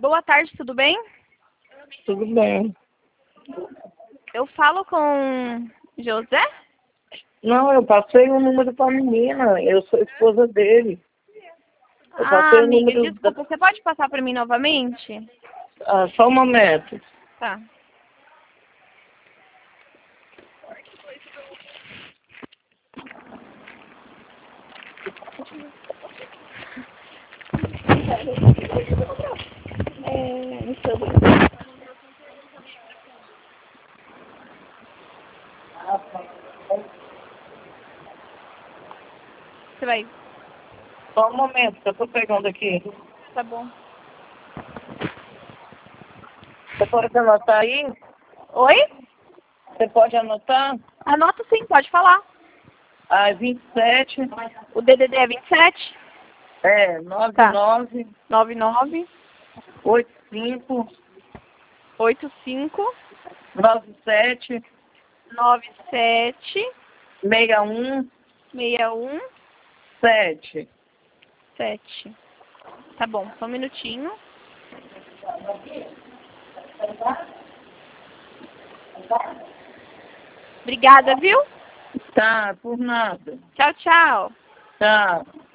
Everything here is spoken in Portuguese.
Boa tarde, tudo bem? Tudo bem. Eu falo com José? Não, eu passei o número para a menina. Eu sou esposa dele. Eu passei o Amiga, número desculpa, você pode passar para mim novamente? só um momento. Tá. Você vai. Só um momento, que eu estou pegando aqui. Tá bom. Você pode anotar aí? Oi? Você pode anotar? Anota sim, pode falar. 27, O DDD é 27? 99, 99 85, 85 97, 97 61, 61 7. 7. Tá bom, só um minutinho. Obrigada, viu? Tá, por nada. Tchau, tchau. Tá.